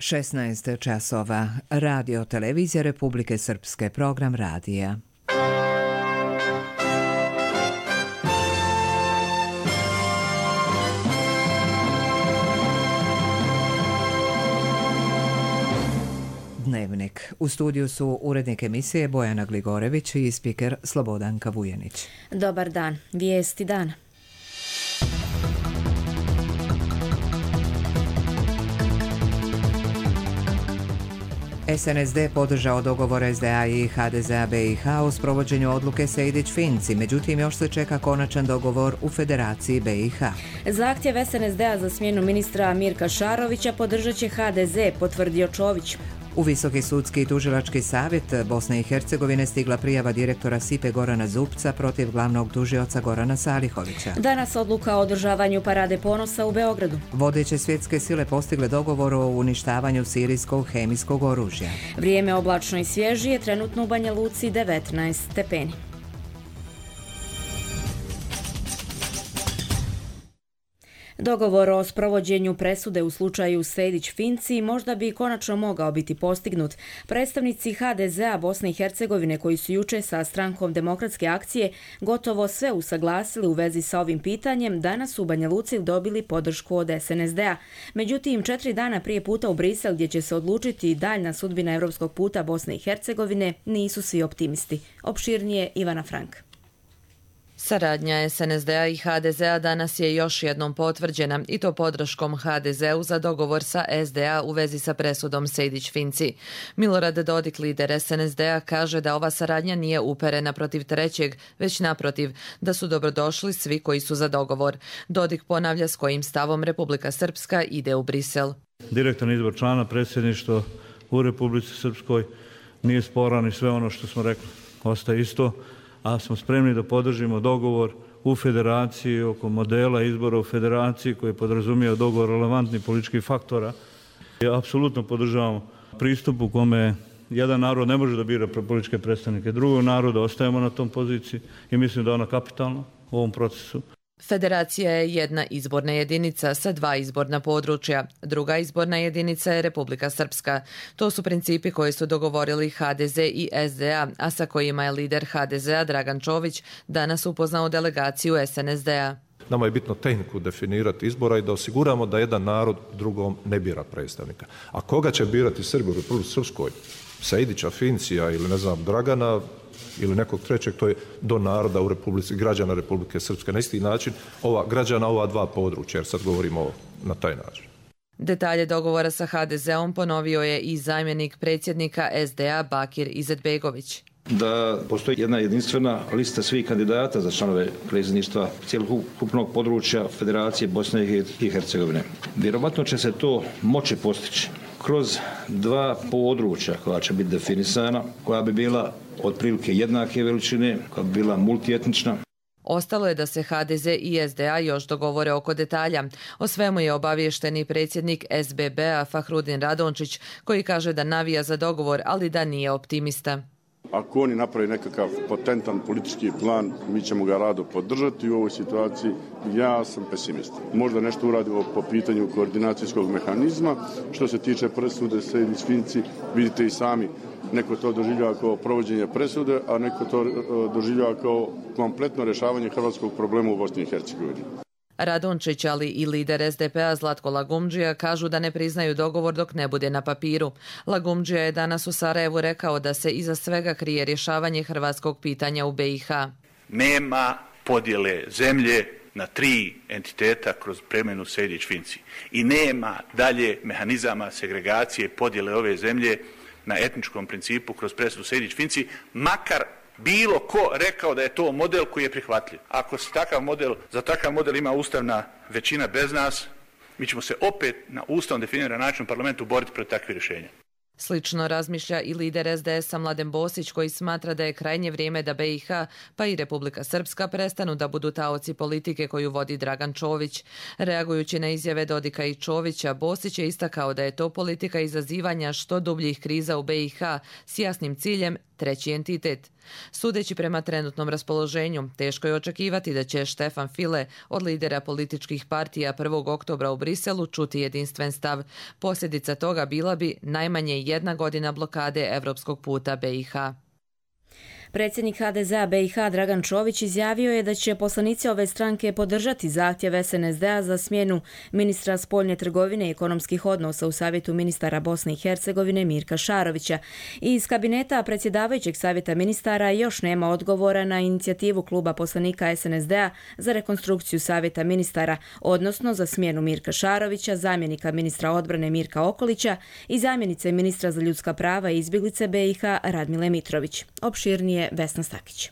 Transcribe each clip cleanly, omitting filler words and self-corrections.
16 časova. Radio Televizija Republike Srpske, program radija. Dnevnik. U studiju su urednik emisije Bojana Gligorević i spiker Slobodanka Vujenić. Dobar dan. Vijesti dana. SNSD podržao dogovor SDA i HDZ-a BiH o sprovođenju odluke Sejdić-Finci, međutim još se čeka konačan dogovor u Federaciji BiH. Zahtjev SNSD-a za smjenu ministra Mirka Šarovića podržat će HDZ, potvrdio Čović. U Visoki sudski i tužilački savjet Bosne i Hercegovine stigla prijava direktora SIPE Gorana Zupca protiv glavnog tužioca Gorana Salihovića. Danas odluka o održavanju parade ponosa u Beogradu. Vodeće svjetske sile postigle dogovor o uništavanju sirijskog hemijskog oružja. Vrijeme oblačno i svježije, trenutno u Banja Luci 19 stepeni. Dogovor o sprovođenju presude u slučaju Sejdić-Finci možda bi konačno mogao biti postignut. Predstavnici HDZ-a Bosne i Hercegovine koji su juče sa strankom Demokratske akcije gotovo sve usaglasili u vezi sa ovim pitanjem, danas u Banja Luci dobili podršku od SNSD-a. Međutim, 4 dana prije puta u Brisel gdje će se odlučiti daljna sudbina europskog puta Bosne i Hercegovine, nisu svi optimisti. Opširnije Ivana Frank. Saradnja SNSD-a i HDZ-a danas je još jednom potvrđena i to podrškom HDZ-u za dogovor sa SDA u vezi sa presudom Sejdić-Finci. Milorad Dodik, lider SNSD-a, kaže da ova saradnja nije uperena protiv trećeg, već naprotiv, da su dobrodošli svi koji su za dogovor. Dodik ponavlja s kojim stavom Republika Srpska ide u Brisel. Direktan izbor člana predsjedništva u Republici Srpskoj nije sporan i sve ono što smo rekli ostaje isto, a smo spremni da podržimo dogovor u federaciji oko modela izbora u federaciji koji podrazumijeva dogovor relevantnih političkih faktora. Ja apsolutno podržavamo pristup u kome jedan narod ne može da bira političke predstavnike drugog naroda, ostajemo na tom poziciji i mislim da je ona kapitalna u ovom procesu. Federacija je jedna izborna jedinica sa 2 izborna područja. Druga izborna jedinica je Republika Srpska. To su principi koje su dogovorili HDZ i SDA, a sa kojima je lider HDZ-a Dragan Čović danas upoznao delegaciju SNSD-a. Nama je bitno tehniku definirati izbora i da osiguramo da jedan narod drugom ne bira predstavnika. A koga će birati Srbi u Republici Srpskoj? Sejdića, Fincija ili ne znam Dragana ili nekog trećeg, to je do naroda u Republici, građana Republike Srpske. Na isti način građana ova 2 područja, jer sad govorimo na taj način. Detalje dogovora sa HDZ-om ponovio je i zamjenik predsjednika SDA Bakir Izetbegović. Da postoji jedna jedinstvena lista svih kandidata za članove predsjedništva cjelokupnog područja Federacije Bosne i Hercegovine. Vjerovatno će se to moći postići kroz 2 područja koja će biti definisana, koja bi bila otprilike jednake veličine, koja bi bila multietnična. Ostalo je da se HDZ i SDA još dogovore oko detalja. O svemu je obaviješteni predsjednik SBB-a Fahrudin Radončić, koji kaže da navija za dogovor, ali da nije optimista. Ako oni napravi nekakav potentan politički plan, mi ćemo ga rado podržati u ovoj situaciji. Ja sam pesimista. Možda nešto uradimo po pitanju koordinacijskog mehanizma. Što se tiče presude Sejdić-Finci, vidite i sami, neko to doživljava kao provođenje presude, a neko to doživljava kao kompletno rješavanje hrvatskog problema u Bosni i Hercegovini. Radončić, ali i lider SDP-a Zlatko Lagumdžija kažu da ne priznaju dogovor dok ne bude na papiru. Lagumdžija je danas u Sarajevu rekao da se iza svega krije rješavanje hrvatskog pitanja u BiH. Nema podjele zemlje na 3 entiteta kroz promjenu Sejdić-Finci i nema dalje mehanizama segregacije podjele ove zemlje na etničkom principu kroz presudu Sejdić-Finci, makar bilo ko rekao da je to model koji je prihvatljiv. Ako se za takav model ima ustavna većina bez nas, mi ćemo se opet na ustavom definiran način u parlamentu boriti protiv takvih rješenja. Slično razmišlja i lider SDS-a Mladen Bosić, koji smatra da je krajnje vrijeme da BiH pa i Republika Srpska prestanu da budu taoci politike koju vodi Dragan Čović. Reagujući na izjave Dodika i Čovića, Bosić je istakao da je to politika izazivanja što dubljih kriza u BiH s jasnim ciljem treći entitet. Sudeći prema trenutnom raspoloženju, teško je očekivati da će Štefan File od lidera političkih partija 1. oktobra u Briselu čuti jedinstven stav. Posljedica toga bila bi najmanje 1 godina blokade evropskog puta BiH. Predsjednik HDZ-a BiH Dragan Čović izjavio je da će poslanici ove stranke podržati zahtjev SNSD-a za smjenu ministra spoljne trgovine i ekonomskih odnosa u Savjetu ministara Bosne i Hercegovine Mirka Šarovića. Iz kabineta predsjedavajućeg Savjeta ministara još nema odgovora na inicijativu kluba poslanika SNSD-a za rekonstrukciju Savjeta ministara, odnosno za smjenu Mirka Šarovića, zamjenika ministra odbrane Mirka Okolića i zamjenice ministra za ljudska prava i izbjeglice BiH Radmile Mitrović. Opširnije Vesna Stakić.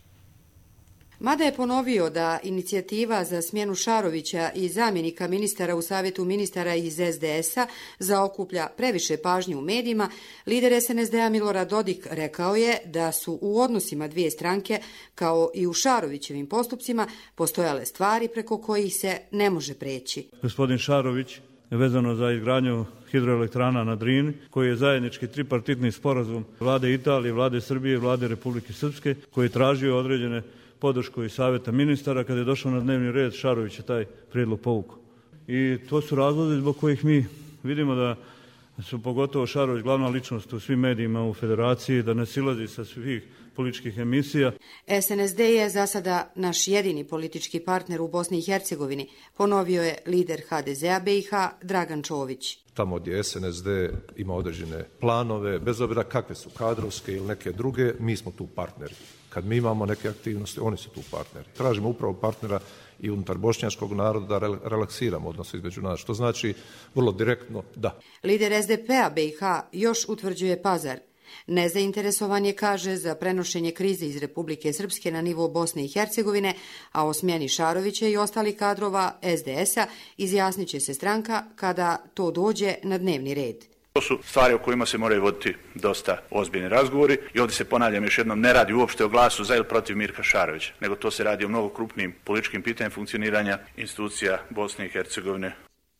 Mada je ponovio da inicijativa za smjenu Šarovića i zamjenika ministara u Savjetu ministara iz SDS-a zaokuplja previše pažnje u medijima, lider SNSD-a Milorad Dodik rekao je da su u odnosima dvije stranke, kao i u Šarovićevim postupcima, postojale stvari preko kojih se ne može preći. Gospodin Šarović je vezano za izgradnju hidroelektrana na Drini, koji je zajednički tripartitni sporazum vlade Italije, vlade Srbije i vlade Republike Srpske, koji je tražio određene podršku iz Savjeta ministara. Kada je došao na dnevni red, Šarović je taj prijedlog povukao. I to su razlozi zbog kojih mi vidimo da su pogotovo Šarović glavna ličnost u svim medijima u federaciji, da ne silazi sa svih političkih emisija. SNSD je za sada naš jedini politički partner u Bosni i Hercegovini, ponovio je lider HDZ-a BiH Dragan Čović. Tamo gdje SNSD ima određene planove, bez obzira kakve su kadrovske ili neke druge, mi smo tu partneri. Kad mi imamo neke aktivnosti, oni su tu partneri. Tražimo upravo partnera i unutar bošnjačkog naroda da relaksiramo odnose između nas, što znači vrlo direktno da. Lider SDP-a BiH još utvrđuje Pazar. Nezainteresovan je, kaže, za prenošenje krize iz Republike Srpske na nivo Bosne i Hercegovine, a o smjeni Šarovića i ostalih kadrova SDS-a izjasnit će se stranka kada to dođe na dnevni red. To su stvari o kojima se moraju voditi dosta ozbiljni razgovori i ovdje se, ponavljam još jednom, ne radi uopšte o glasu za ili protiv Mirka Šarovića, nego to se radi o mnogo krupnijim političkim pitanjem funkcioniranja institucija Bosne i Hercegovine.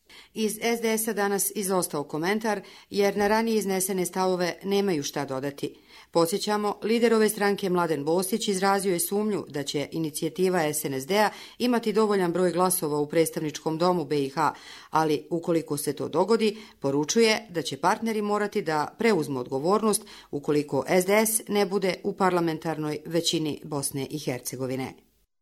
Iz SDS-a danas izostao komentar, jer na ranije iznesene stavove nemaju šta dodati. Podsjećamo, lider ove stranke Mladen Bosić izrazio je sumnju da će inicijativa SNSD-a imati dovoljan broj glasova u predstavničkom domu BiH, ali ukoliko se to dogodi, poručuje da će partneri morati da preuzmu odgovornost ukoliko SDS ne bude u parlamentarnoj većini Bosne i Hercegovine.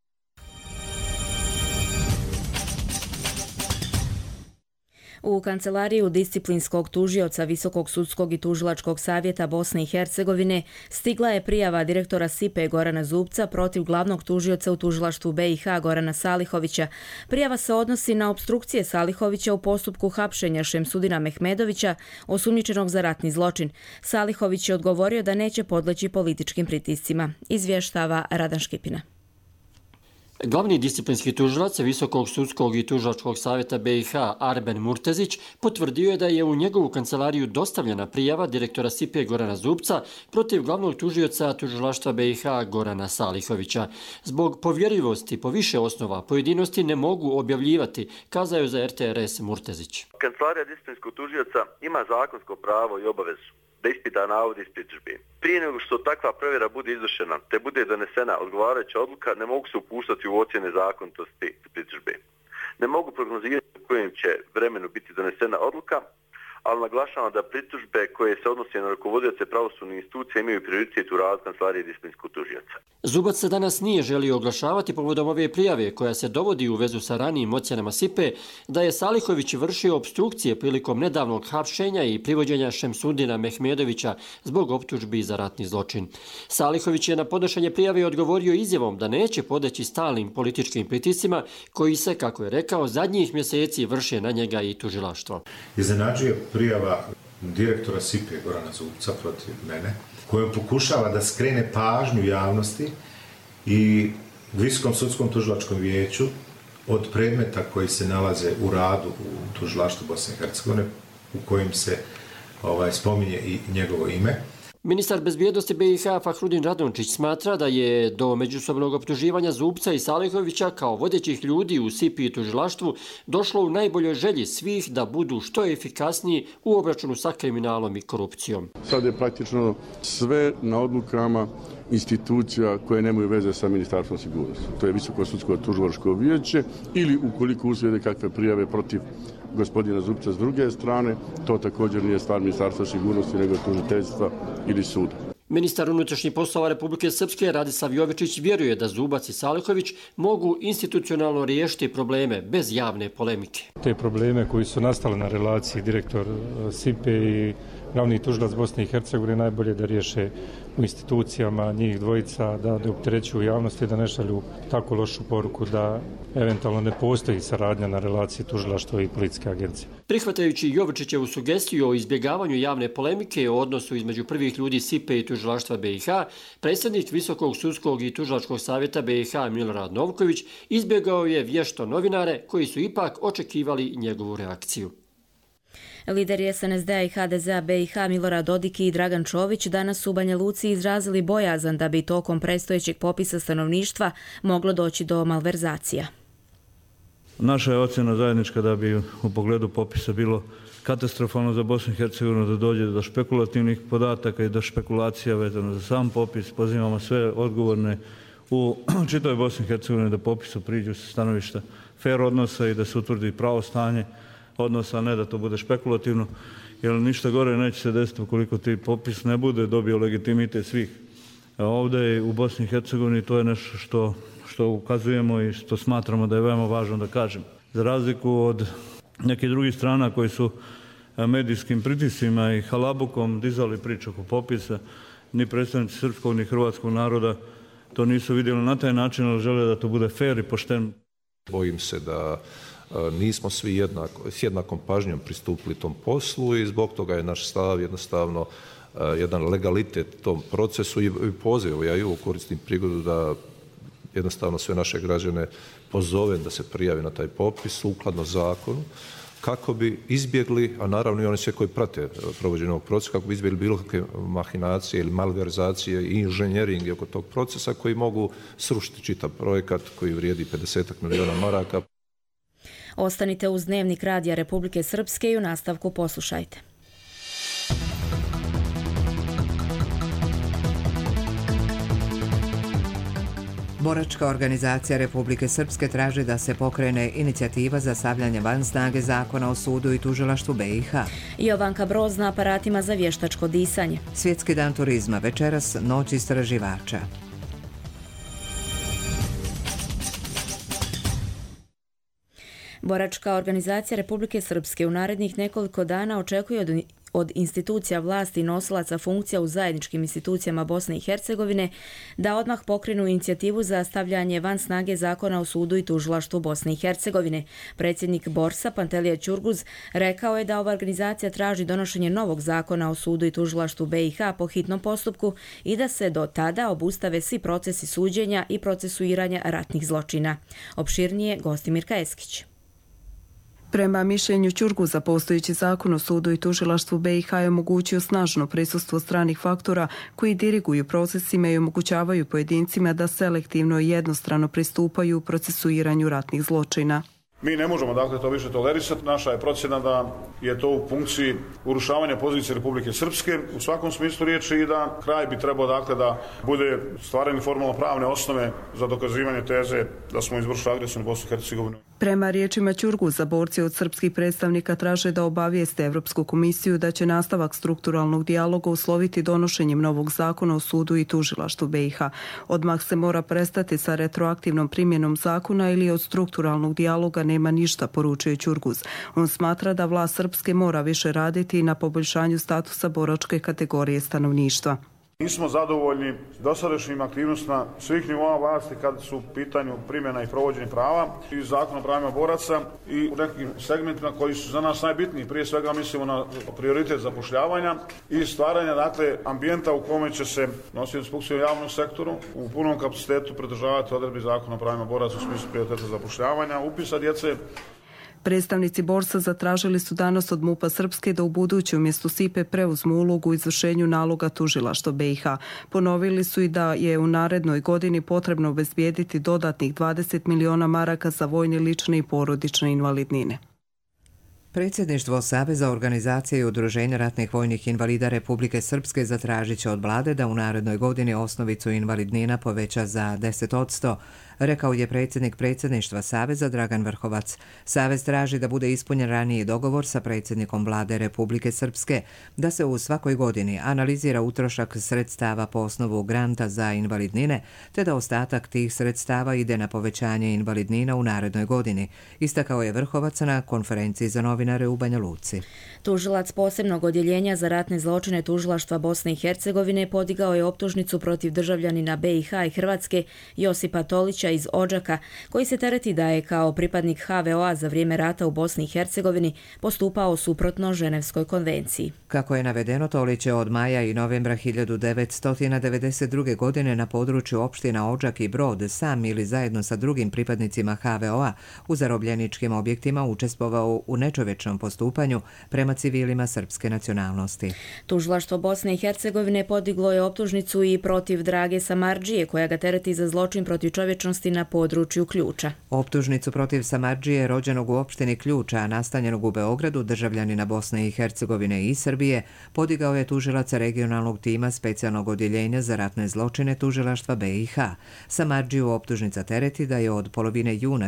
U kancelariju disciplinskog tužioca Visokog sudskog i tužilačkog savjeta Bosne i Hercegovine stigla je prijava direktora SIPE Gorana Zupca protiv glavnog tužioca u tužilaštvu BiH Gorana Salihovića. Prijava se odnosi na opstrukcije Salihovića u postupku hapšenja Šemsudina Mehmedovića, osumnjičenog za ratni zločin. Salihović je odgovorio da neće podleći političkim pritiscima. Izvještava Radan Škipina. Glavni disciplinski tužilac Visokog sudskog i tužilačkog savjeta BiH Arben Murtezić potvrdio je da je u njegovu kancelariju dostavljena prijava direktora SIPE Gorana Zupca protiv glavnog tužioca tužilaštva BiH Gorana Salihovića. Zbog povjerljivosti po više osnova pojedinosti ne mogu objavljivati, kazao je za RTRS Murtezić. Kancelarija disciplinskog tužioca ima zakonsko pravo i obavezu da ispita navode iz pritužbe. Prije nego što takva provjera bude izvršena te bude donesena odgovarajuća odluka, ne mogu se upuštati u ocjene zakonitosti pritužbe. Ne mogu prognozirati u kojem će vremenu biti donesena odluka, ali naglašavam da pritužbe koje se odnose na rukovodioce pravosudne institucije imaju prioritet u radu kancelarije disciplinskog tužioca. Zubac se danas nije želio oglašavati povodom ove prijave koja se dovodi u vezu sa ranijim ocjenama SIPE da je Salihović vršio opstrukcije prilikom nedavnog hapšenja i privođenja Šemsudina Mehmedovića zbog optužbi za ratni zločin. Salihović je na podnošenje prijave odgovorio izjavom da neće podeći stalnim političkim pritiscima koji se, kako je rekao, zadnjih mjeseci vrše na njega i tužilaštvo. Iznenađuje prijava direktora SIPE Gorana Zupca protiv mene, kojom pokušava da skrene pažnju javnosti i Visokom sudskom tužilačkom vijeću od predmeta koji se nalaze u radu u tužilaštvu Bosne i Hercegovine, u kojim se spominje i njegovo ime. Ministar bezbjednosti BiH Fahrudin Radončić smatra da je do međusobnog optuživanja Zupca i Salihovića kao vodećih ljudi u SIP-i i tužilaštvu došlo u najboljoj želji svih da budu što efikasniji u obračunu sa kriminalom i korupcijom. Sad je praktično sve na odlukama institucija koje nemaju veze sa Ministarstvom sigurnosti. To je Visoko sudsko tužilačko vijeće ili ukoliko uslijede kakve prijave protiv gospodina Zupca s druge strane, to također nije stvar Ministarstva sigurnosti nego tužiteljstva ili suda. Ministar unutrašnjih poslova Republike Srpske Radislav Jovičić vjeruje da Zubac i Salihović mogu institucionalno riješiti probleme bez javne polemike. Te probleme koji su nastale na relaciji direktor SIP-e i glavni tužilac Bosne i Hercegovine najbolje da riješe u institucijama njih dvojica, da ne opterećuju javnosti, da ne šalju tako lošu poruku da eventualno ne postoji saradnja na relaciji tužilaštva i policijske agencije. Prihvatajući Jovičićevu sugestiju o izbjegavanju javne polemike o odnosu između prvih ljudi SIP-e i tužilaštva BiH, predsjednik Visokog sudskog i tužilačkog savjeta BiH Milorad Novković izbjegao je vješto novinare koji su ipak očekivali njegovu reakciju. Lideri SNSD-a i HDZ-a BiH Milorad Dodik i Dragan Čović danas u Banja Luci izrazili bojazan da bi tokom predstojećeg popisa stanovništva moglo doći do malverzacija. Naša je ocjena zajednička da bi u pogledu popisa bilo katastrofalno za Bosnu i Hercegovinu da dođe do špekulativnih podataka i do špekulacija vezano za sam popis. Pozivamo sve odgovorne u čitavoj Bosni i Hercegovini da popisu priđu sa stanovišta fer odnosa i da se utvrdi pravo stanje odnosa, a ne da to bude špekulativno, jer ništa gore neće se desiti ukoliko ti popis ne bude dobio legitimitet svih. Ovdje u Bosni i Hercegovini to je nešto što ukazujemo i što smatramo da je veoma važno da kažem. Za razliku od nekih drugih strana koji su medijskim pritiscima i halabukom dizali priču oko popisa, ni predstavnici srpskog ni hrvatskog naroda to nisu vidjeli na taj način, ali žele da to bude fer i pošten. Bojim se da nismo svi s jednakom pažnjom pristupili tom poslu i zbog toga je naš stav jednostavno jedan legalitet tom procesu i poziv. Ja i ovo koristim prigodu da jednostavno sve naše građane pozovem da se prijave na taj popis sukladno zakonu kako bi izbjegli, a naravno i oni sve koji prate provođenje ovog procesa, kako bi izbjegli bilo kakve mahinacije ili malverzacije i inženjeringe oko tog procesa koji mogu srušiti čitav projekat koji vrijedi 50 milijuna maraka. Ostanite uz Dnevnik Radija Republike Srpske i u nastavku poslušajte. Boračka organizacija Republike Srpske traži da se pokrene inicijativa za stavljanje van snage zakona o sudu i tužilaštvu BiH. Jovanka Broz na aparatima za vještačko disanje. Svjetski dan turizma, večeras noć istraživača. Boračka organizacija Republike Srpske u narednih nekoliko dana očekuje od institucija vlasti i nosilaca funkcija u zajedničkim institucijama Bosne i Hercegovine da odmah pokrenu inicijativu za stavljanje van snage zakona o sudu i tužilaštvu Bosne i Hercegovine. Predsjednik Borsa Pantelija Ćurguz rekao je da ova organizacija traži donošenje novog zakona o sudu i tužilaštvu BiH po hitnom postupku i da se do tada obustave svi procesi suđenja i procesuiranja ratnih zločina. Opširnije Gostimirka Eskić. Prema mišljenju Ćurguza, postojeći zakon o sudu i tužilaštvu BiH je omogućio snažno prisustvo stranih faktora koji diriguju procesima i omogućavaju pojedincima da selektivno i jednostrano pristupaju procesuiranju ratnih zločina. Mi ne možemo dakle to više tolerisati. Naša je procjena da je to u funkciji urušavanja pozicije Republike Srpske u svakom smislu riječi i da kraj bi trebao dakle da bude stvaranje formalno pravne osnove za dokazivanje teze da smo izvršili agresiju na Bosnu i Hercegovinu. Prema riječima Ćurguza, borci od srpskih predstavnika traže da obavijeste Evropsku komisiju da će nastavak strukturalnog dijaloga usloviti donošenjem novog zakona o sudu i tužilaštvu BiH. Odmah se mora prestati sa retroaktivnom primjenom zakona ili od strukturalnog dijaloga nema ništa, poručuje Ćurguz. On smatra da vlast Srpske mora više raditi na poboljšanju statusa boračke kategorije stanovništva. Nismo zadovoljni dosadašnjim aktivnostima svih nivoa vlasti kad su u pitanju primjena i provođenje prava i zakona o pravima boraca i u nekim segmentima koji su za nas najbitniji. Prije svega mislimo na prioritet zapošljavanja i stvaranja dakle ambijenta u kome će se nosioci funkcije u javnom sektoru u punom kapacitetu pridržavati odredbi zakona o pravima boraca u smislu prioriteta zapošljavanja, upisa djece. Predstavnici borsa zatražili su danas od MUP-a Srpske da u buduće umjesto SIPE preuzmu ulogu u izvršenju naloga tužilaštva BiH. Ponovili su i da je u narednoj godini potrebno obezbijediti dodatnih 20 miliona maraka za vojne, lične i porodične invalidnine. Predsjedništvo Saveza organizacije i udruženja ratnih vojnih invalida Republike Srpske zatražit će od vlade da u narednoj godini osnovicu invalidnina poveća za 10%, rekao je predsjednik predsjedništva Saveza Dragan Vrhovac. Savez traži da bude ispunjen raniji dogovor sa predsjednikom vlade Republike Srpske da se u svakoj godini analizira utrošak sredstava po osnovu granta za invalidnine, te da ostatak tih sredstava ide na povećanje invalidnina u narednoj godini, istakao je Vrhovac na konferenciji za novinare u Banja Luci. Tužilac posebnog odjeljenja za ratne zločine tužilaštva Bosne i Hercegovine podigao je optužnicu protiv državljanina BiH i Hrvatske Josipa Tolića iz Odžaka, koji se tereti da je kao pripadnik HVO-a za vrijeme rata u Bosni i Hercegovini postupao suprotno Ženevskoj konvenciji. Kako je navedeno, Tolić je od maja i novembra 1992. godine na području opština Odžak i Brod sam ili zajedno sa drugim pripadnicima HVO-a u zarobljeničkim objektima učestvovao u nečovječnom postupanju prema civilima srpske nacionalnosti. Tužilaštvo Bosne i Hercegovine podiglo je optužnicu i protiv Drage Samardžije, koja ga tereti za zločin protiv čovječnosti na području Ključa. Optužnicu protiv Samardžije, rođenog u opštini Ključa, a nastanjenog u Beogradu, državljanina Bosne i Hercegovine i Srbije, podigao je tužilac regionalnog tima specijalnog odjeljenja za ratne zločine tužilaštva BiH. Samardžiju optužnica tereti da je od polovine juna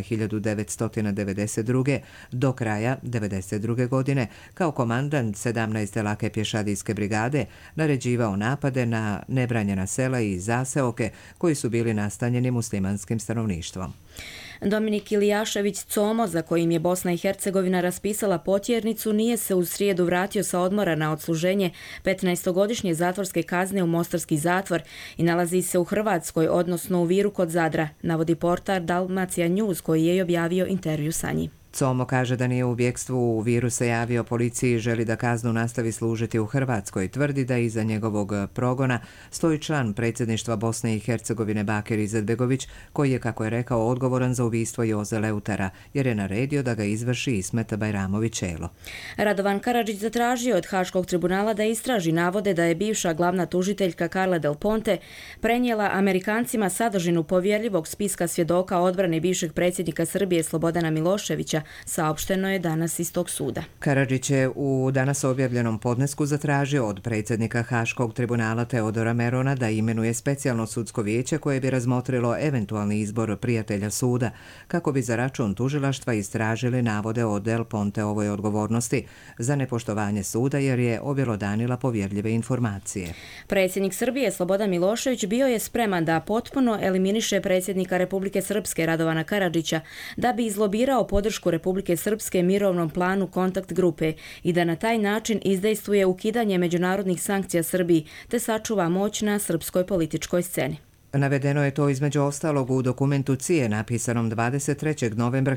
1992. do kraja 1992. godine kao komandant 17. lake pješadijske brigade naređivao napade na nebranjena sela i zaseoke koji su bili nastanjeni muslimanskim stanovništvom. Dominik Ilijašević Como, za kojim je Bosna i Hercegovina raspisala potjernicu, nije se u srijedu vratio sa odmora na odsluženje 15-godišnje zatvorske kazne u Mostarski zatvor i nalazi se u Hrvatskoj, odnosno u Viru kod Zadra, navodi portal Dalmacija News, koji je objavio intervju sa njim. Como kaže da nije u bjekstvu, u Viru se javio policiji i želi da kaznu nastavi služiti u Hrvatskoj. Tvrdi da iza njegovog progona stoji član predsjedništva Bosne i Hercegovine Bakir Izetbegović, koji je, kako je rekao, odgovoran za ubistvo Joze Leutara, jer je naredio da ga izvrši Ismet Bajramović Čelo. Radovan Karadžić zatražio od Haškog tribunala da istraži navode da je bivša glavna tužiteljka Carla Del Ponte prenijela Amerikancima sadržinu povjerljivog spiska svjedoka odbrane bivšeg predsjednika Srbije Slobodana Miloševića, saopšteno je danas iz tog suda. Karadžić je u danas objavljenom podnesku zatražio od predsjednika Haškog tribunala Teodora Merona da imenuje specijalno sudsko vijeće koje bi razmotrilo eventualni izbor prijatelja suda, kako bi za račun tužilaštva istražili navode o Del Ponteovoj odgovornosti za nepoštovanje suda, jer je objelodanila povjerljive informacije. Predsjednik Srbije Slobodan Milošević bio je spreman da potpuno eliminiše predsjednika Republike Srpske Radovana Karadžića da bi izlobirao podršku Republike Srpske mirovnom planu kontakt grupe i da na taj način izdejstvuje ukidanje međunarodnih sankcija Srbiji te sačuva moć na srpskoj političkoj sceni. Navedeno je to između ostalog u dokumentu CIA napisanom 23. novembra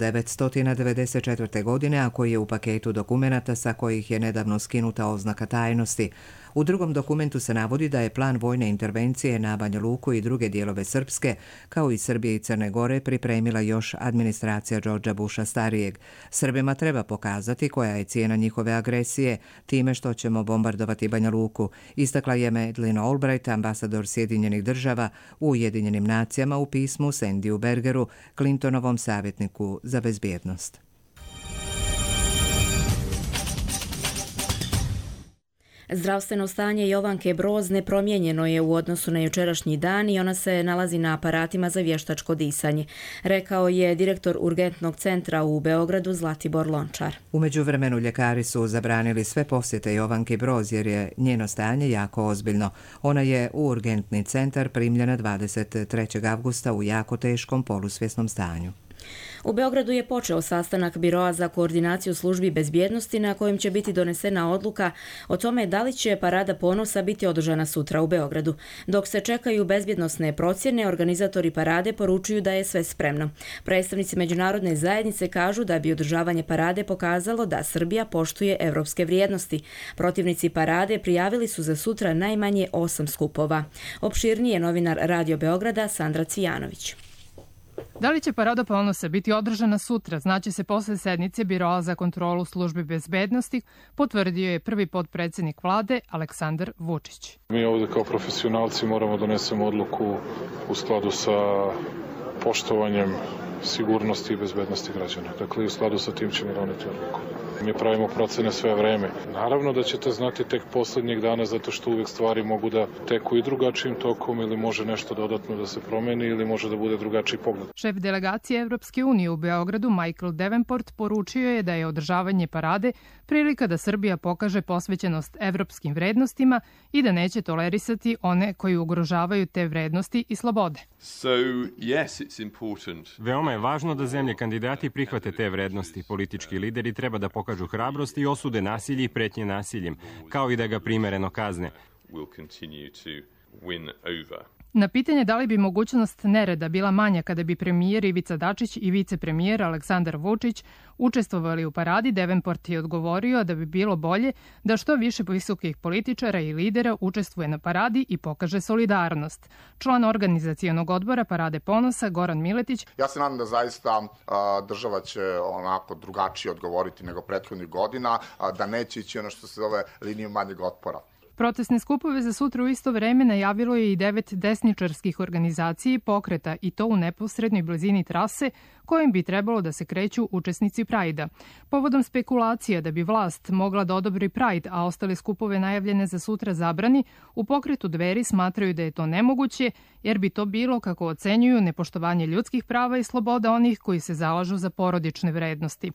1994. godine, a koji je u paketu dokumenata sa kojih je nedavno skinuta oznaka tajnosti. U drugom dokumentu se navodi da je plan vojne intervencije na Banja Luku i druge dijelove Srpske, kao i Srbije i Crne Gore, pripremila još administracija Đorđa Busha starijeg. Srbima treba pokazati koja je cijena njihove agresije time što ćemo bombardovati Banja Luku, istakla je Madeleine Albright, ambasador Sjedinjenih država u Ujedinjenim nacijama, u pismu Sandyu Bergeru, Clintonovom savjetniku za bezbjednost. Zdravstveno stanje Jovanke Broz nepromijenjeno je u odnosu na jučerašnji dan i ona se nalazi na aparatima za vještačko disanje, rekao je direktor urgentnog centra u Beogradu Zlatibor Lončar. U međuvremenu ljekari su zabranili sve posjete Jovanke Broz jer je njeno stanje jako ozbiljno. Ona je u urgentni centar primljena 23. avgusta u jako teškom polusvjesnom stanju. U Beogradu je počeo sastanak Biroa za koordinaciju službi bezbjednosti na kojem će biti donesena odluka o tome da li će parada ponosa biti održana sutra u Beogradu. Dok se čekaju bezbjednosne procjene, organizatori parade poručuju da je sve spremno. Predstavnici međunarodne zajednice kažu da bi održavanje parade pokazalo da Srbija poštuje evropske vrijednosti. Protivnici parade prijavili su za sutra najmanje 8 skupova. Opširnije novinar Radio Beograda Sandra Cvijanović. Da li će Parada ponosa biti održana sutra, znaće se posle sednice Biroa za kontrolu službi bezbednosti, potvrdio je prvi potpredsednik vlade Aleksandar Vučić. Mi ovde kao profesionalci moramo donesemo odluku u skladu sa poštovanjem sigurnosti i bezbednosti građana. Dakle, u skladu sa tim ćemo doneti odluku. Mi pravimo procene sve vreme. Naravno da ćete znati tek poslednjeg dana, zato što uvek stvari mogu da teku i drugačijim tokom ili može nešto dodatno da se promeni ili može da bude drugačiji pogled. Šef delegacije Evropske unije u Beogradu Michael Davenport poručio je da je održavanje parade prilika da Srbija pokaže posvećenost evropskim vrednostima i da neće tolerisati one koji ugrožavaju te vrednosti i slobode. Veoma je važno da zemlje kandidati prihvate te vrednosti. Politički lideri treba da pokažu hrabrost i osude nasilje i pretnje nasiljem, kao i da ga primereno kazne. Na pitanje da li bi mogućnost nereda bila manja kada bi premijer Ivica Dačić i vicepremijer Aleksandar Vučić učestvovali u paradi, Davenport je odgovorio da bi bilo bolje da što više visokih političara i lidera učestvuje na paradi i pokaže solidarnost. Član organizacionog odbora Parade ponosa Goran Miletić. Ja se nadam da zaista država će onako drugačije odgovoriti nego prethodnih godina, da neće ići ono što se zove liniju manjeg otpora. Protestne skupove za sutra u isto vreme najavilo je i 9 desničarskih organizacija i pokreta, i to u neposrednoj blizini trase kojim bi trebalo da se kreću učesnici Prajda. Povodom spekulacija da bi vlast mogla da odobri Prajd, a ostale skupove najavljene za sutra zabrani, u pokretu Dveri smatraju da je to nemoguće, jer bi to bilo, kako ocenjuju, nepoštovanje ljudskih prava i sloboda onih koji se zalažu za porodične vrednosti.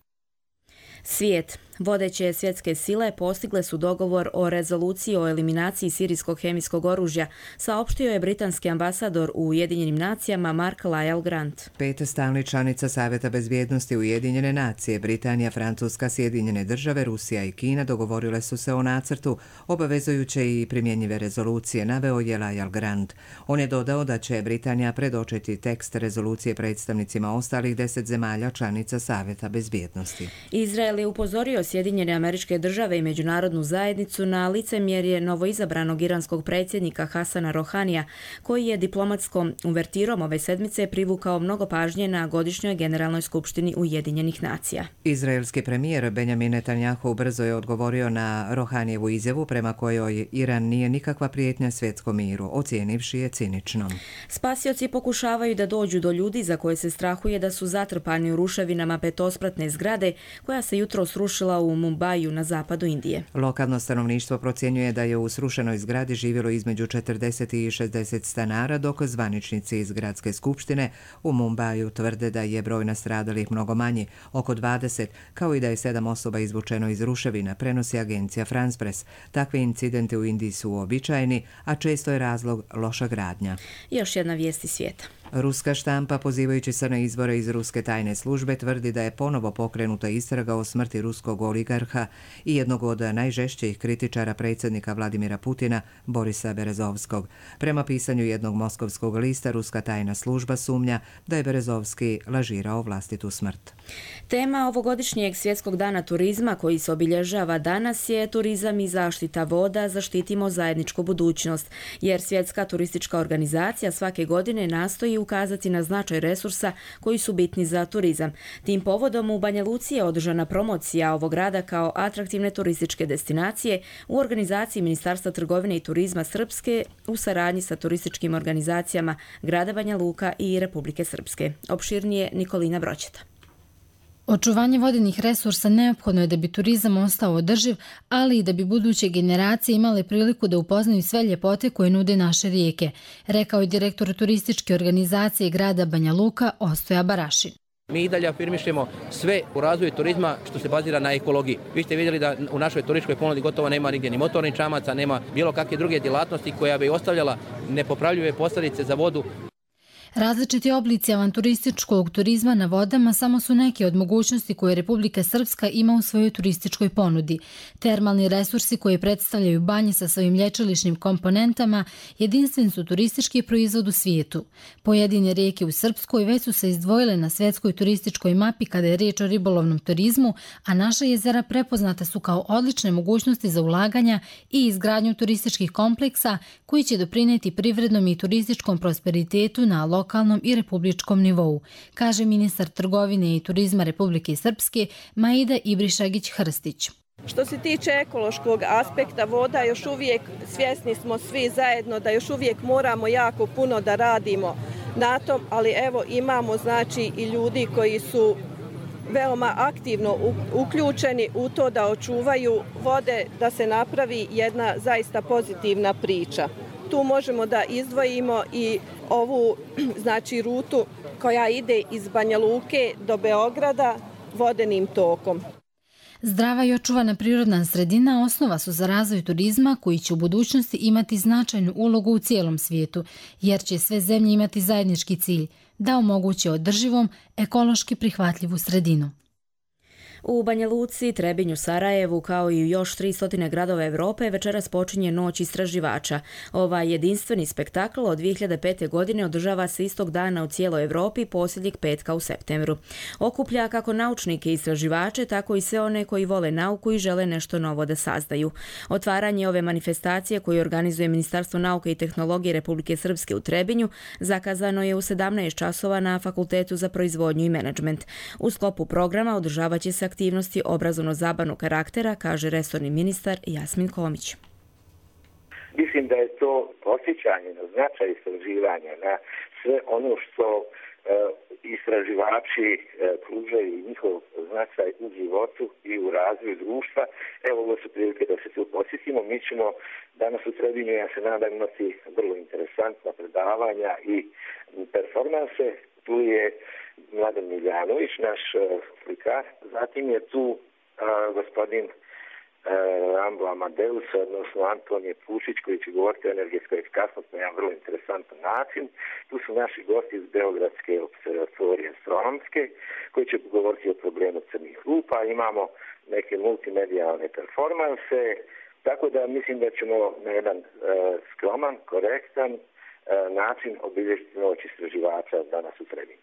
Svijet. Vodeće svjetske sile postigle su dogovor o rezoluciji o eliminaciji sirijskog hemijskog oružja, saopštio je britanski ambasador u Ujedinjenim nacijama Mark Lyle Grant. 5 stalnih članica Saveta bezbjednosti Ujedinjene nacije, Britanija, Francuska, Sjedinjene države, Rusija i Kina dogovorile su se o nacrtu obavezujuće i primjenjive rezolucije, naveo je Lyle Grant. On je dodao da će Britanija predočiti tekst rezolucije predstavnicima ostalih 10 zemalja članica Saveta bezbjednosti. Izrael je upozorio Sjedinjene Američke države i međunarodnu zajednicu na licemjerje novoizabranog iranskog predsjednika Hasana Rohanija, koji je diplomatskom uvertirom ove sedmice privukao mnogo pažnje na godišnjoj generalnoj skupštini Ujedinjenih nacija. Izraelski premijer Benjamin Netanjahu brzo je odgovorio na Rohanijevu izjavu prema kojoj Iran nije nikakva prijetnja svjetskom miru, ocijenivši je ciničnom. Spasioci pokušavaju da dođu do ljudi za koje se strahuje da su zatrpani u ruševinama petospratne zgrade koja se jutros srušila u Mumbaju na zapadu Indije. Lokalno stanovništvo procjenjuje da je u srušenoj zgradi živjelo između 40 i 60 stanara, dok zvaničnici iz gradske skupštine u Mumbaju tvrde da je broj nastradalih mnogo manji, oko 20, kao i da je 7 osoba izvučeno iz ruševina, prenosi agencija France Press. Takvi incidenti u Indiji su uobičajeni, a često je razlog loša gradnja. Još jedna vijest iz svijeta. Ruska štampa, pozivajući se na izvore iz ruske tajne službe, tvrdi da je ponovo pokrenuta istraga o smrti ruskog oligarha i jednog od najžešćih kritičara predsjednika Vladimira Putina, Borisa Berezovskog. Prema pisanju jednog moskovskog lista, ruska tajna služba sumnja da je Berezovski lažirao vlastitu smrt. Tema ovogodišnjeg svjetskog dana turizma, koji se obilježava danas, je turizam i zaštita voda, zaštitimo zajedničku budućnost, jer Svjetska turistička organizacija svake godine nastoji ukazati na značaj resursa koji su bitni za turizam. Tim povodom u Banja Luci je održana promocija ovog grada kao atraktivne turističke destinacije u organizaciji Ministarstva trgovine i turizma Srpske u saradnji sa turističkim organizacijama grada Banja Luka i Republike Srpske. Opširnije Nikolina Broćeta. Očuvanje vodenih resursa neophodno je da bi turizam ostao održiv, ali i da bi buduće generacije imale priliku da upoznaju sve ljepote koje nude naše rijeke, rekao je direktor turističke organizacije grada Banja Luka Ostoja Barašin. Mi i dalje afirmišemo sve u razvoju turizma što se bazira na ekologiji. Vi ste vidjeli da u našoj turističkoj ponudi gotovo nema nigdje ni motornih čamaca, nema bilo kakve druge djelatnosti koja bi ostavljala nepopravljive posljedice za vodu. Različiti oblici avanturističkog turizma na vodama samo su neke od mogućnosti koje Republika Srpska ima u svojoj turističkoj ponudi. Termalni resursi koji predstavljaju banje sa svojim lječilišnim komponentama jedinstven su turistički proizvod u svijetu. Pojedine rijeke u Srpskoj već su se izdvojile na svjetskoj turističkoj mapi kada je riječ o ribolovnom turizmu, a naša jezera prepoznata su kao odlične mogućnosti za ulaganja i izgradnju turističkih kompleksa koji će doprinijeti privrednom i turističkom prosperitetu na lokalnom lokalnom i republičkom nivou, kaže ministar trgovine i turizma Republike Srpske Maida Ibrišagić-Hrstić. Što se tiče ekološkog aspekta voda, još uvijek svjesni smo svi zajedno da još uvijek moramo jako puno da radimo na tom, ali evo imamo znači i ljudi koji su veoma aktivno uključeni u to da očuvaju vode, da se napravi jedna zaista pozitivna priča. Tu možemo da izdvojimo i ovu znači rutu koja ide iz Banja Luke do Beograda vodenim tokom. Zdrava i očuvana prirodna sredina osnova su za razvoj turizma koji će u budućnosti imati značajnu ulogu u cijelom svijetu, jer će sve zemlje imati zajednički cilj da omoguće održivom, ekološki prihvatljivu sredinu. U Banja Luci, Trebinju, Sarajevu, kao i u još 300 gradova Evrope, večeras počinje Noć istraživača. Ovaj jedinstveni spektakl od 2005. godine održava se istog dana u cijeloj Evropi posljednjeg petka u septembru. Okuplja kako naučnike i istraživače, tako i sve one koji vole nauku i žele nešto novo da saznaju. Otvaranje ove manifestacije koju organizuje Ministarstvo nauke i tehnologije Republike Srpske u Trebinju zakazano je u 17 časova na Fakultetu za proizvodnju i menadžment. U sklopu programa održavaće se aktivnosti obrazovno-zabavnog karaktera, kaže resorni ministar Jasmin Komić. Mislim da je to podsjećanje na značaj istraživanja, na sve ono što istraživači pružaju i njihov značaj u životu i u razvoju društva. Evo, ovo su prilike da se tu podsjetimo. Mi ćemo danas u Trebinju, ja se nadam, imati vrlo interesantna predavanja i performanse. Tu je Mladen Miljanović, naš slikar. Zatim je tu gospodin Rambo Amadeus, odnosno Antonije Pušić, koji će govoriti o energetskoj efikasnosti na jedan vrlo interesantan način. Tu su naši gosti iz Beogradske observatorije astronomske, koji će govoriti o problemu crnih rupa. Imamo neke multimedijalne performanse, tako da mislim da ćemo na jedan skroman, korektan način obilježiti Noć istraživača danas u Trebinju.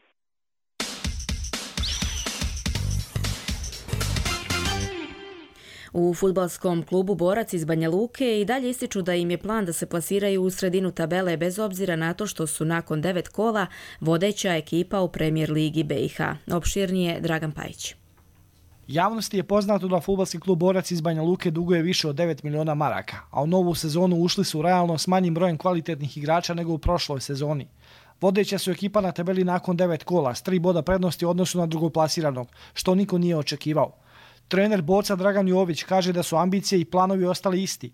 U fudbalskom klubu Borac iz Banja Luke i dalje ističu da im je plan da se plasiraju u sredinu tabele bez obzira na to što su nakon 9 kola vodeća ekipa u Premier ligi BiH. Opširnije Dragan Pajić. Javnosti je poznato da fudbalski klub Borac iz Banja Luke duguje više od 9 miliona maraka, a u novu sezonu ušli su realno s manjim brojem kvalitetnih igrača nego u prošloj sezoni. Vodeća su ekipa na tabeli nakon 9 kola s 3 boda prednosti u odnosu na drugoplasiranog, što niko nije očekivao. Trener Borca Dragan Jović kaže da su ambicije i planovi ostali isti.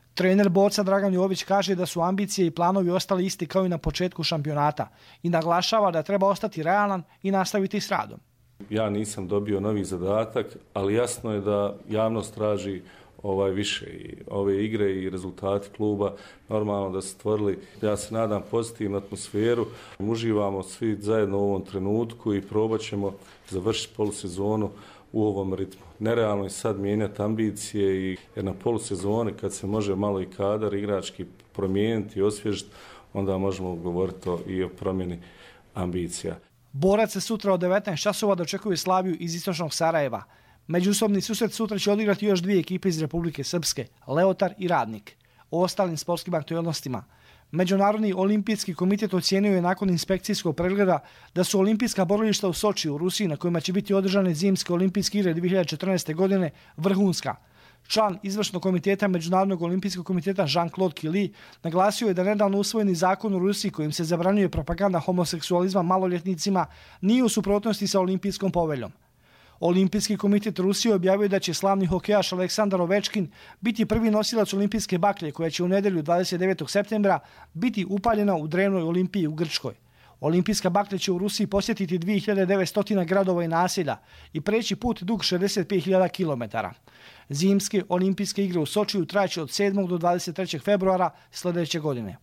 Kao i na početku šampionata i naglašava da treba ostati realan i nastaviti s radom. Ja nisam dobio novi zadatak, ali jasno je da javnost traži više i ove igre i rezultati kluba normalno da su stvorili, ja se nadam, pozitivnu atmosferu. Uživamo svi zajedno u ovom trenutku i probat ćemo završiti polusezonu u ovom ritmu. Nerealno je sad mijenjati ambicije jer na polusezoni kad se može malo i kadar igrački promijeniti i osvježiti, onda možemo govoriti i o promjeni ambicija. Borac se sutra od 19 časova dočekuje Slaviju iz istočnog Sarajeva. Međusobni susret sutra će odigrati još 2 ekipe iz Republike Srpske, Leotar i Radnik. O ostalim sportskim aktualnostima. Međunarodni olimpijski komitet ocijenio je nakon inspekcijskog pregleda da su olimpijska borilišta u Soči u Rusiji, na kojima će biti održane zimske olimpijske igre 2014. godine, vrhunska. Član izvršnog komiteta Međunarodnog olimpijskog komiteta Jean-Claude Killy naglasio je da nedavno usvojeni zakon u Rusiji kojim se zabranjuje propaganda homoseksualizma maloljetnicima nije u suprotnosti sa olimpijskom poveljom. Olimpijski komitet Rusije objavio da će slavni hokejaš Aleksandar Ovečkin biti prvi nosilac olimpijske baklje koja će u nedjelju 29. septembra biti upaljena u drevnoj Olimpiji u Grčkoj. Olimpijska baklja će u Rusiji posjetiti 2900 gradova i naselja i preći put dug 65.000 km. Zimske olimpijske igre u Sočiju trajaće od 7. do 23. februara sljedeće godine.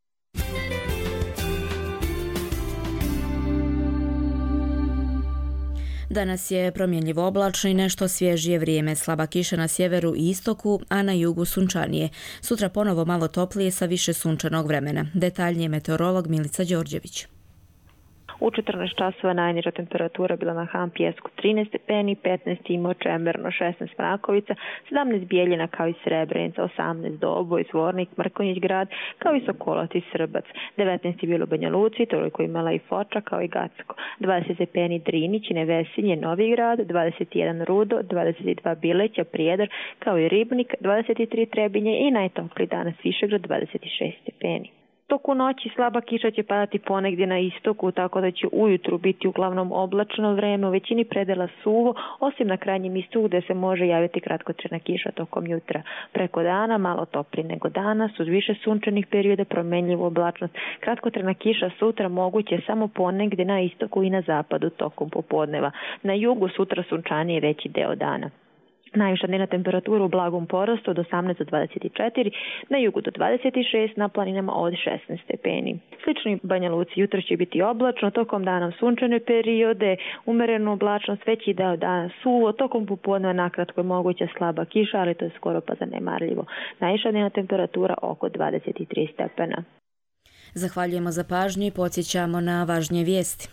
Danas je promjenjivo oblačno i nešto svježije vrijeme, slaba kiša na sjeveru i istoku, a na jugu sunčanije. Sutra ponovo malo toplije sa više sunčanog vremena. Detaljnije meteorolog Milica Đorđević. U 14 časova najniža temperatura bila na Han Pijesku 13 stepeni, 15 Timo, Čemerno, 16 Mrakovica, 17 Bijeljina kao i Srebrenica, 18 Doboj, Zvornik, Mrkonjić grad kao i Sokolac i Srbac, 19 je bilo Banja Luci, toliko imala i Foča kao i Gacko, 20 stepeni Drinić, Nevesinje, Novi grad, 21 Rudo, 22 Bileća, Prijedor kao i Ribnik, 23 Trebinje i najtopliji danas Višegrad 26 stepeni. Toku noći slaba kiša će padati ponegdje na istoku, tako da će ujutru biti uglavnom oblačno vreme, u većini predela suvo, osim na krajnjem istoku gdje se može javiti kratkotrajna kiša tokom jutra. Preko dana malo toplije nego danas, uz više sunčanih perioda, promenljivu oblačnost. Kratkotrajna kiša sutra moguće samo ponegdje na istoku i na zapadu tokom popodneva. Na jugu sutra sunčanije veći deo dana. Najviša dnevna temperatura u blagom porastu od 18 do 24, na jugu do 26, na planinama od 16 stepeni. Slično i Banja Luci, jutro će biti oblačno, tokom dana sunčane periode, umerenu oblačnost, veći deo dana suvo, tokom popodneva nakratko je moguća slaba kiša, ali to je skoro pa zanemarljivo. Najviša dnevna temperatura oko 23 stepena. Zahvaljujemo za pažnju i podsjećamo na važnije vijesti.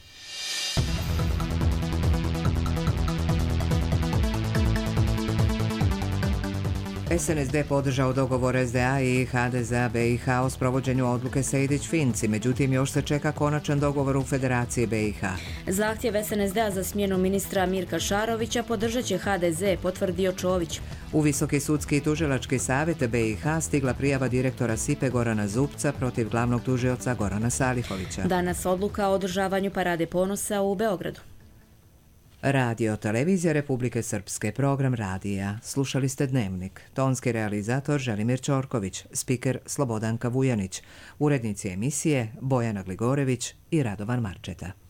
SNSD podržao dogovor SDA i HDZ BiH o sprovođenju odluke Sejdić-Finci, međutim još se čeka konačan dogovor u Federaciji BiH. Zahtjev SNSD za smjenu ministra Mirka Šarovića podržat će HDZ, potvrdio Čović. U Visoki sudski i tužilački savjet BiH stigla prijava direktora SIPE Gorana Zupca protiv glavnog tužioca Gorana Salihovića. Danas odluka o održavanju parade ponosa u Beogradu. Radio Televizija Republike Srpske, program radija. Slušali ste Dnevnik. Tonski realizator Želimir Ćorković, spiker Slobodanka Vujanić, urednici emisije Bojana Gligorević i Radovan Marčeta.